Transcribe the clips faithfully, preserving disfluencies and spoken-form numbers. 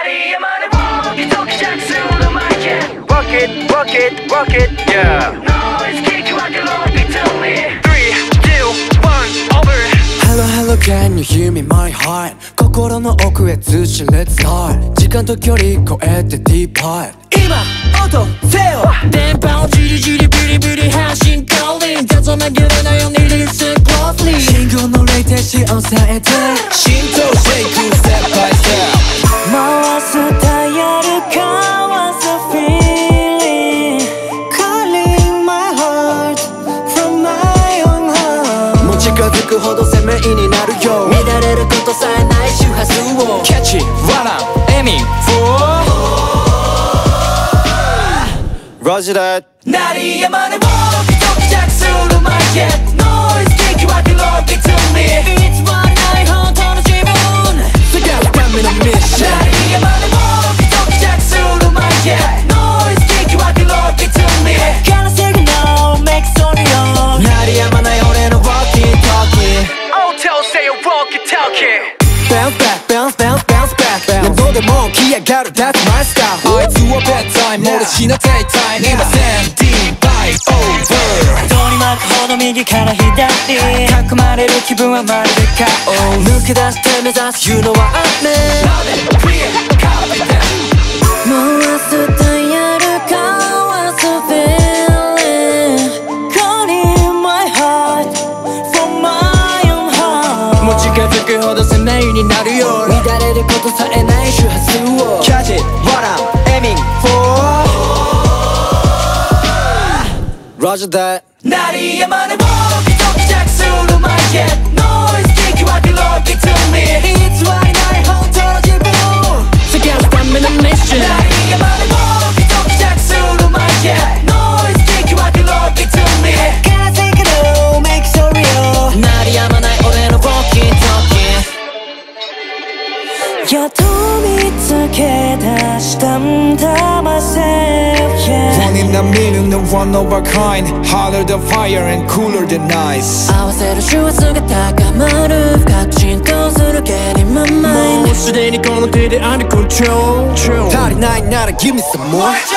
날이 야만의 walkie-talkie 장수로 말게 Walk it, walk it, walk it, yeah. Noise kick you like a lucky to me Three, two, one, over. Hello, hello, can you hear me, my heart 心の奥へ通信 Let's start 時間と距離超えて Deep Part 今音せよ電波をジリジリビリビリ発信 Calling たとめげれないように Listen closely 信号のレイテンシー抑えて浸透していく Step by step 回すダイヤル交わす Feeling Calling my heart From my own heart もう近づくほど攻めになるよ乱れることさえない周波数を Catch it, what I'm aiming for Roger that 鳴りやまぬwalkie-talkie着するマーケット Noise kick you like a lucky to me 偽りない本当の自分探すためのミッション鳴りやまぬwalkie-talkie着するマーケット Noise kick you like a lucky to me からシグナル make sorry on 鳴りやまない俺の walkie-talkie Oh, tell say a walkie-talkie. Bounce back, bounce, bounce, bounce back 何度でも起き上がる That's my style あいつは bedtime 漏れしな daytime 今 Standing by over 取り巻くほど右から左囲まれる気分はまるで顔抜け出して目指す You know what I mean Loud and clear, copy that. 回すダイヤル交わす Feeling Calling my heart From my own heart もう近づくほど攻めになるよ乱れることさえない周波数を Catch it, what I'm aiming for Roger that 鳴りやまぬwalkie-talkie着するマーケット Noise kick you like a lucky to me 偽りない本当の自分探すためのミッション鳴りやまぬwalkie-talkie着するマーケット Noise kick you like a lucky to me からシグナル make sure real 鳴りやまない俺の walkie-talkie やっと見つけ出したんだ myself yeah One in a million, the one of a kind Hotter than fire and cooler than ice 合わせる周波数が高まる確信とする Get in my mind もうすでにこの手で under control 足りないなら give me some more Work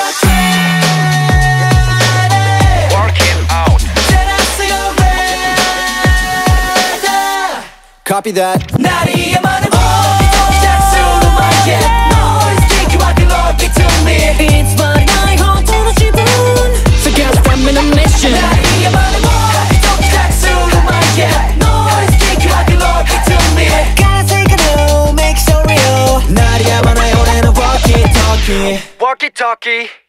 it out. Copy that 鳴りやまぬwalkie-talkie着するマーケット Noise kick you like a lucky to me 偽りない本当の自分探すためのミッション鳴りやまぬwalkie-talkie着するマーケット Noise kick you like a lucky to me からシグナル make sure real 鳴りやまない俺の walkie-talkie Walkie-talkie.